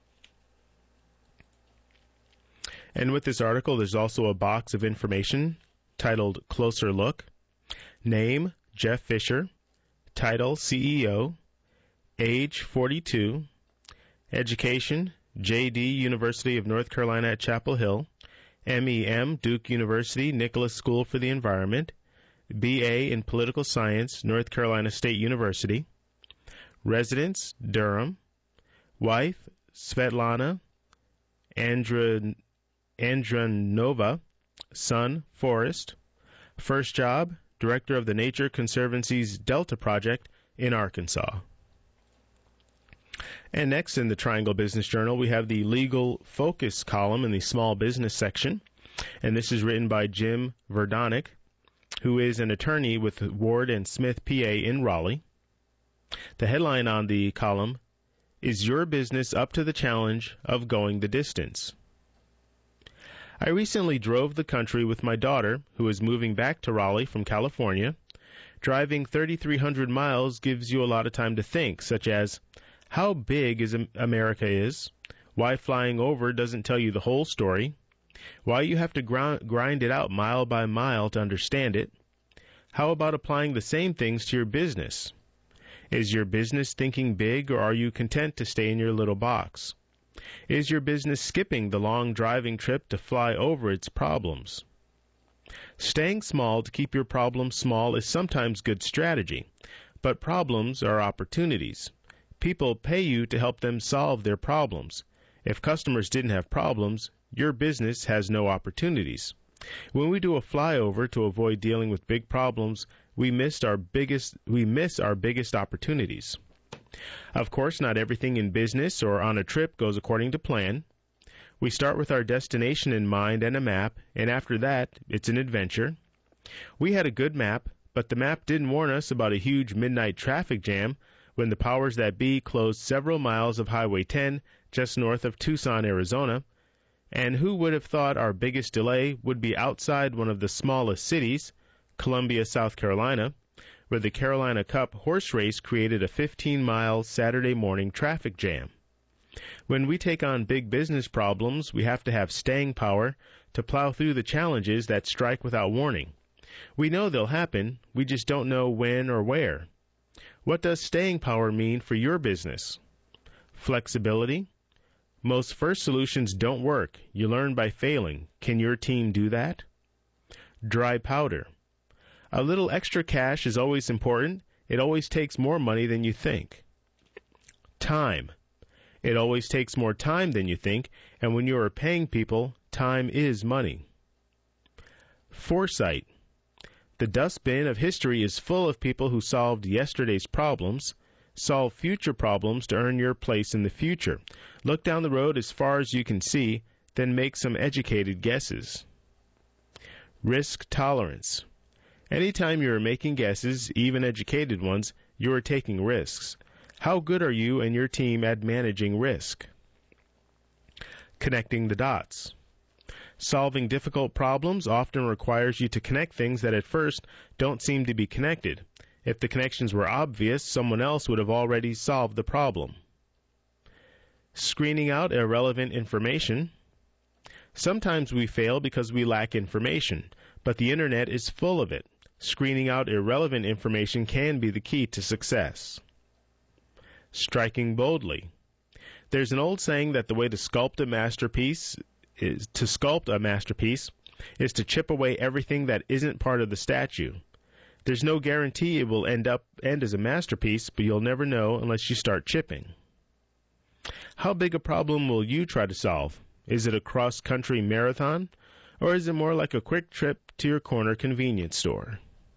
And with this article, there's also a box of information titled Closer Look. Name, Jeff Fisher. Title, CEO. Age, 42. Education, J.D. University of North Carolina at Chapel Hill. M.E.M. Duke University Nicholas School for the Environment. B.A. in Political Science, North Carolina State University. Residence, Durham. Wife, Svetlana Andranova. Son, Forrest. First job, director of the Nature Conservancy's Delta Project in Arkansas. And next in the Triangle Business Journal, we have the Legal Focus column in the Small Business section. And this is written by Jim Verdonick, who is an attorney with Ward and Smith, PA in Raleigh. The headline on the column, Is Your Business Up to the Challenge of Going the Distance? I recently drove the country with my daughter, who is moving back to Raleigh from California. Driving 3,300 miles gives you a lot of time to think, such as, how big America is, why flying over doesn't tell you the whole story, why you have to grind it out mile by mile to understand it. How about applying the same things to your business? Is your business thinking big, or are you content to stay in your little box? Is your business skipping the long driving trip to fly over its problems? Staying small to keep your problems small is sometimes good strategy, but problems are opportunities. People pay you to help them solve their problems. If customers didn't have problems, your business has no opportunities. When we do a flyover to avoid dealing with big problems, we miss our biggest opportunities. Of course, not everything in business or on a trip goes according to plan. We start with our destination in mind and a map, and after that, it's an adventure. We had a good map, but the map didn't warn us about a huge midnight traffic jam when the powers that be closed several miles of Highway 10 just north of Tucson, Arizona. And who would have thought our biggest delay would be outside one of the smallest cities, Columbia, South Carolina, where the Carolina Cup horse race created a 15-mile Saturday morning traffic jam. When we take on big business problems, we have to have staying power to plow through the challenges that strike without warning. We know they'll happen, we just don't know when or where. What does staying power mean for your business? Flexibility. Most first solutions don't work. You learn by failing. Can your team do that? Dry powder. A little extra cash is always important. It always takes more money than you think. Time. It always takes more time than you think, and when you are paying people, time is money. Foresight. The dustbin of history is full of people who solved yesterday's problems. Solve future problems to earn your place in the future. Look down the road as far as you can see, then make some educated guesses. Risk tolerance. Anytime you are making guesses, even educated ones, you are taking risks. How good are you and your team at managing risk? Connecting the dots. Solving difficult problems often requires you to connect things that at first don't seem to be connected. If the connections were obvious, someone else would have already solved the problem. Screening out irrelevant information. Sometimes we fail because we lack information, but the Internet is full of it. Screening out irrelevant information can be the key to success. Striking boldly. There's an old saying that the way to sculpt a masterpiece is to chip away everything that isn't part of the statue. There's no guarantee it will end as a masterpiece, but you'll never know unless you start chipping. How big a problem will you try to solve? Is it a cross-country marathon, or is it more like a quick trip to your corner convenience store?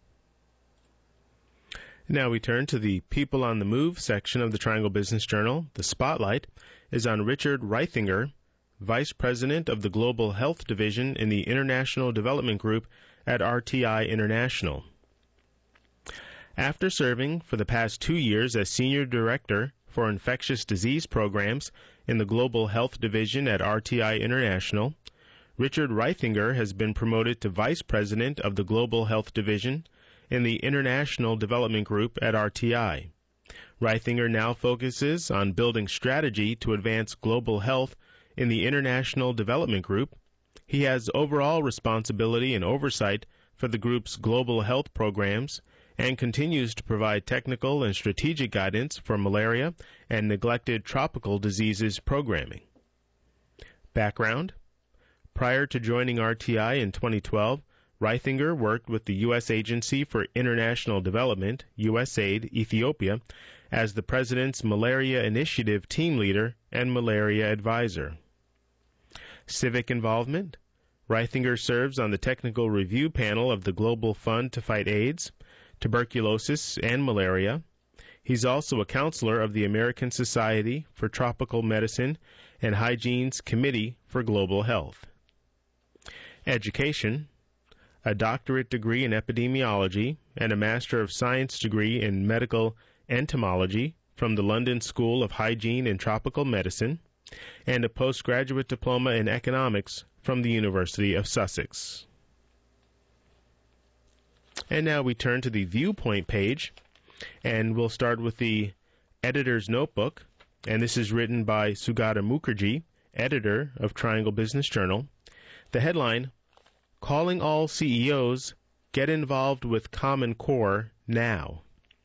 Now we turn to the People on the Move section of the Triangle Business Journal. The spotlight is on Richard Reithinger, Vice President of the Global Health Division in the International Development Group at RTI International. After serving for the past 2 years as Senior Director for Infectious Disease Programs in the Global Health Division at RTI International, Richard Reithinger has been promoted to Vice President of the Global Health Division in the International Development Group at RTI. Reithinger now focuses on building strategy to advance global health in the International Development Group. He has overall responsibility and oversight for the group's global health programs and continues to provide technical and strategic guidance for malaria and neglected tropical diseases programming. Background: prior to joining RTI in 2012, Reithinger worked with the U.S. Agency for International Development, USAID, Ethiopia, as the President's Malaria Initiative team leader and malaria advisor. Civic involvement: Reithinger serves on the technical review panel of the Global Fund to Fight AIDS, Tuberculosis, and Malaria. He's also a counselor of the American Society for Tropical Medicine and Hygiene's Committee for Global Health. Education: a doctorate degree in epidemiology and a Master of Science degree in medical entomology from the London School of Hygiene and Tropical Medicine, and a postgraduate diploma in economics from the University of Sussex. And now we turn to the Viewpoint page, and we'll start with the Editor's Notebook, and this is written by Sugata Mukherjee, editor of Triangle Business Journal. The headline: Calling all CEOs, get involved with Common Core now.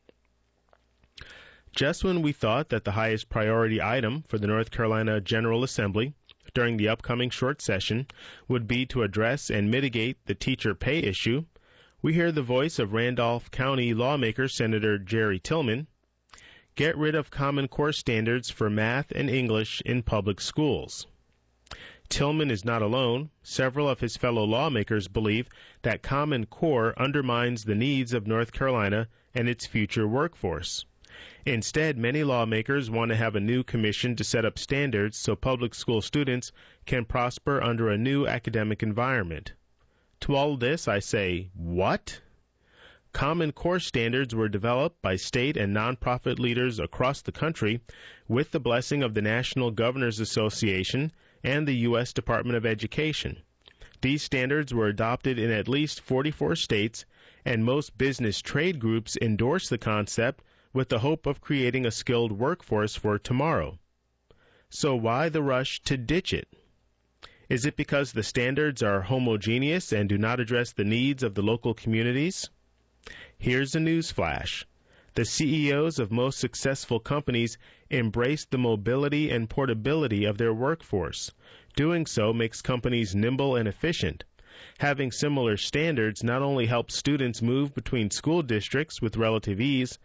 Just when we thought that the highest priority item for the North Carolina General Assembly during the upcoming short session would be to address and mitigate the teacher pay issue, we hear the voice of Randolph County lawmaker Senator Jerry Tillman. Get rid of Common Core standards for math and English in public schools. Tillman is not alone. Several of his fellow lawmakers believe that Common Core undermines the needs of North Carolina and its future workforce. Instead, many lawmakers want to have a new commission to set up standards so public school students can prosper under a new academic environment. To all this, I say, what? Common Core standards were developed by state and nonprofit leaders across the country with the blessing of the National Governors Association and the U.S. Department of Education. These standards were adopted in at least 44 states, and most business trade groups endorse the concept with the hope of creating a skilled workforce for tomorrow. So why the rush to ditch it? Is it because the standards are homogeneous and do not address the needs of the local communities? Here's a news flash. The CEOs of most successful companies embrace the mobility and portability of their workforce. Doing so makes companies nimble and efficient. Having similar standards not only helps students move between school districts with relative ease,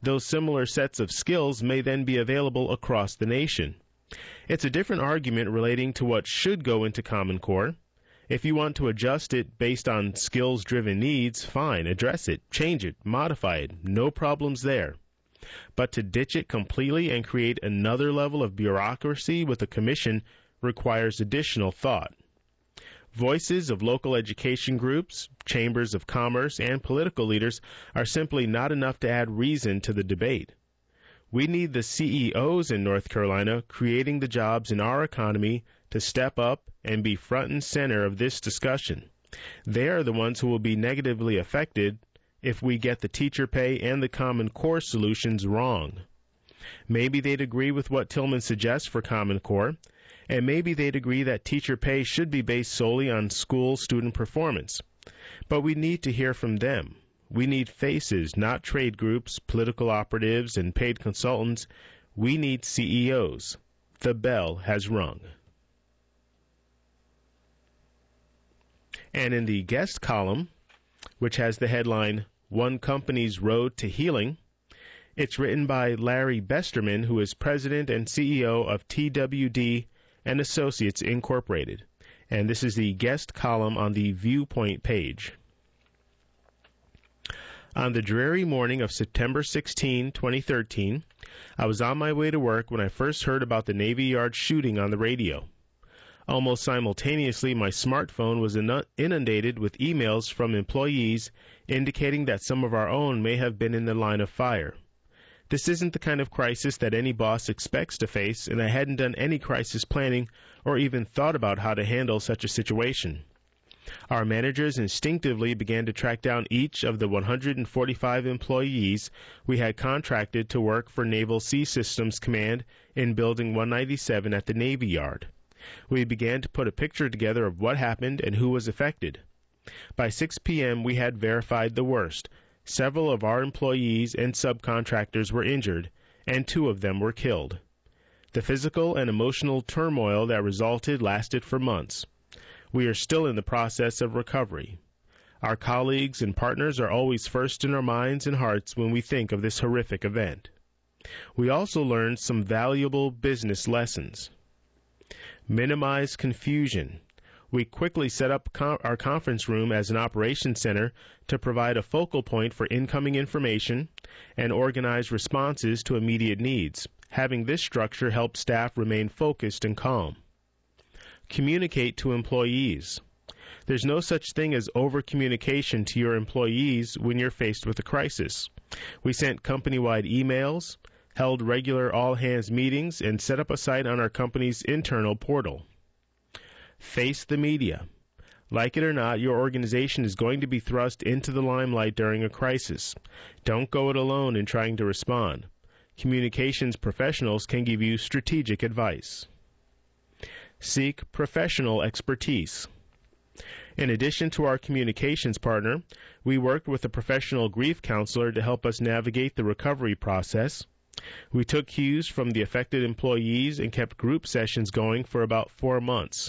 those similar sets of skills may then be available across the nation. It's a different argument relating to what should go into Common Core. If you want to adjust it based on skills-driven needs, fine, address it, change it, modify it, no problems there. But to ditch it completely and create another level of bureaucracy with a commission requires additional thought. Voices of local education groups, chambers of commerce, and political leaders are simply not enough to add reason to the debate. We need the CEOs in North Carolina creating the jobs in our economy to step up and be front and center of this discussion. They are the ones who will be negatively affected if we get the teacher pay and the Common Core solutions wrong. Maybe they'd agree with what Tillman suggests for Common Core, and maybe they'd agree that teacher pay should be based solely on school student performance. But we need to hear from them. We need faces, not trade groups, political operatives, and paid consultants. We need CEOs. The bell has rung. And in the guest column, which has the headline, One Company's Road to Healing, it's written by Larry Besterman, who is president and CEO of TWD and Associates Incorporated. And this is the guest column on the Viewpoint page. On the dreary morning of September 16, 2013, I was on my way to work when I first heard about the Navy Yard shooting on the radio. Almost simultaneously, my smartphone was inundated with emails from employees indicating that some of our own may have been in the line of fire. This isn't the kind of crisis that any boss expects to face, and I hadn't done any crisis planning or even thought about how to handle such a situation. Our managers instinctively began to track down each of the 145 employees we had contracted to work for Naval Sea Systems Command in Building 197 at the Navy Yard. We began to put a picture together of what happened and who was affected. By 6 p.m., we had verified the worst. Several of our employees and subcontractors were injured, and 2 of them were killed. The physical and emotional turmoil that resulted lasted for months. We are still in the process of recovery. Our colleagues and partners are always first in our minds and hearts when we think of this horrific event. We also learned some valuable business lessons. Minimize confusion. We quickly set up our conference room as an operations center to provide a focal point for incoming information and organize responses to immediate needs. Having this structure helped staff remain focused and calm. Communicate to employees. There's no such thing as over-communication to your employees when you're faced with a crisis. We sent company-wide emails, held regular all-hands meetings, and set up a site on our company's internal portal. Face the media. Like it or not, your organization is going to be thrust into the limelight during a crisis. Don't go it alone in trying to respond. Communications professionals can give you strategic advice. Seek professional expertise. In addition to our communications partner, we worked with a professional grief counselor to help us navigate the recovery process. We took cues from the affected employees and kept group sessions going for about 4 months.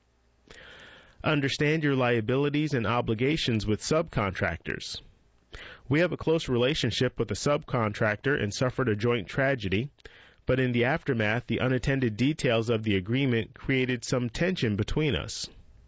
Understand your liabilities and obligations with subcontractors. We have a close relationship with a subcontractor and suffered a joint tragedy, but in the aftermath, the unattended details of the agreement created some tension between us.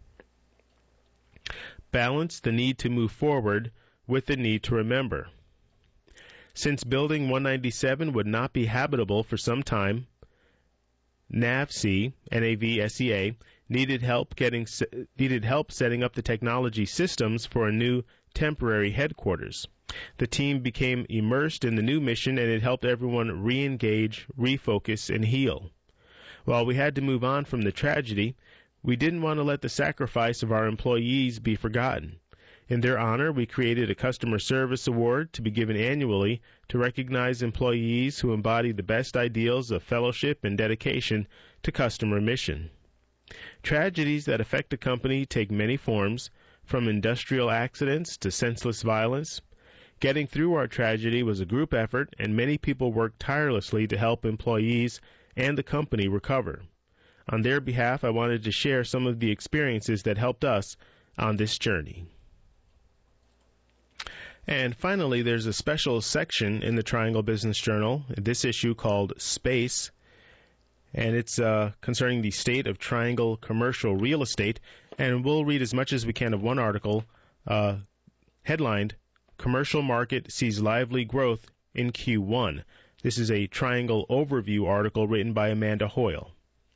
Balance the need to move forward with the need to remember. Since Building 197 would not be habitable for some time, NAVSEA, N-A-V-S-E-A, needed help setting up the technology systems for a new temporary headquarters. The team became immersed in the new mission, and it helped everyone re-engage, refocus, and heal. While we had to move on from the tragedy, we didn't want to let the sacrifice of our employees be forgotten. In their honor, we created a customer service award to be given annually to recognize employees who embody the best ideals of fellowship and dedication to customer mission. Tragedies that affect a company take many forms, from industrial accidents to senseless violence. Getting through our tragedy was a group effort, and many people worked tirelessly to help employees and the company recover. On their behalf, I wanted to share some of the experiences that helped us on this journey. And finally, there's a special section in the Triangle Business Journal, this issue called Space, and it's concerning the state of Triangle commercial real estate. And we'll read as much as we can of one article headlined, Commercial Market Sees Lively Growth in Q1. This is a Triangle overview article written by Amanda Hoyle.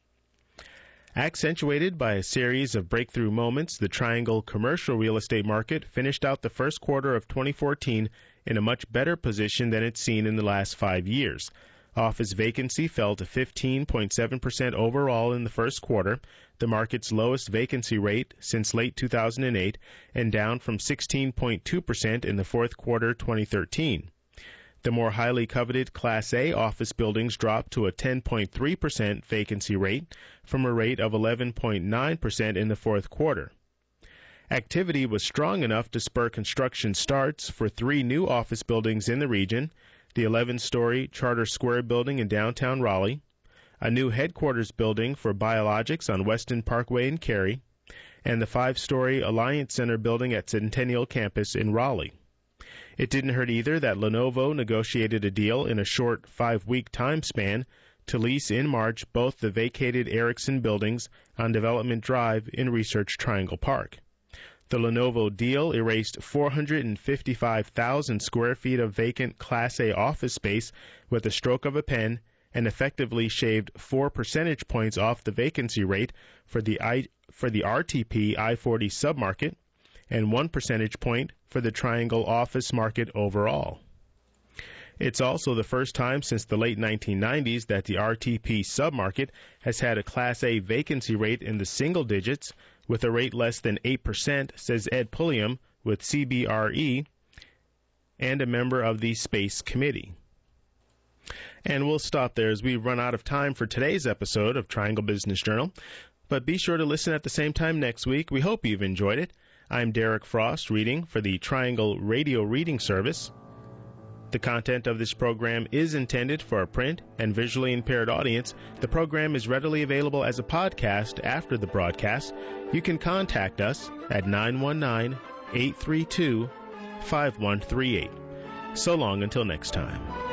Accentuated by a series of breakthrough moments, the Triangle commercial real estate market finished out the first quarter of 2014 in a much better position than it's seen in the last 5 years. Office vacancy fell to 15.7% overall in the first quarter, the market's lowest vacancy rate since late 2008, and down from 16.2% in the fourth quarter 2013. The more highly coveted Class A office buildings dropped to a 10.3% vacancy rate from a rate of 11.9% in the fourth quarter. Activity was strong enough to spur construction starts for 3 new office buildings in the region, the 11-story Charter Square building in downtown Raleigh, a new headquarters building for Biologics on Weston Parkway in Cary, and the 5-story Alliance Center building at Centennial Campus in Raleigh. It didn't hurt either that Lenovo negotiated a deal in a short 5-week time span to lease in March both the vacated Erickson buildings on Development Drive in Research Triangle Park. The Lenovo deal erased 455,000 square feet of vacant Class A office space with a stroke of a pen and effectively shaved 4 percentage points off the vacancy rate for the RTP I-40 submarket and 1 percentage point for the Triangle office market overall. It's also the first time since the late 1990s that the RTP submarket has had a Class A vacancy rate in the single digits with a rate less than 8%, says Ed Pulliam with CBRE and a member of the Space Committee. And we'll stop there as we run out of time for today's episode of Triangle Business Journal. But be sure to listen at the same time next week. We hope you've enjoyed it. I'm Derek Frost, reading for the Triangle Radio Reading Service. The content of this program is intended for a print and visually impaired audience. The program is readily available as a podcast after the broadcast. You can contact us at 919-832-5138. So long until next time.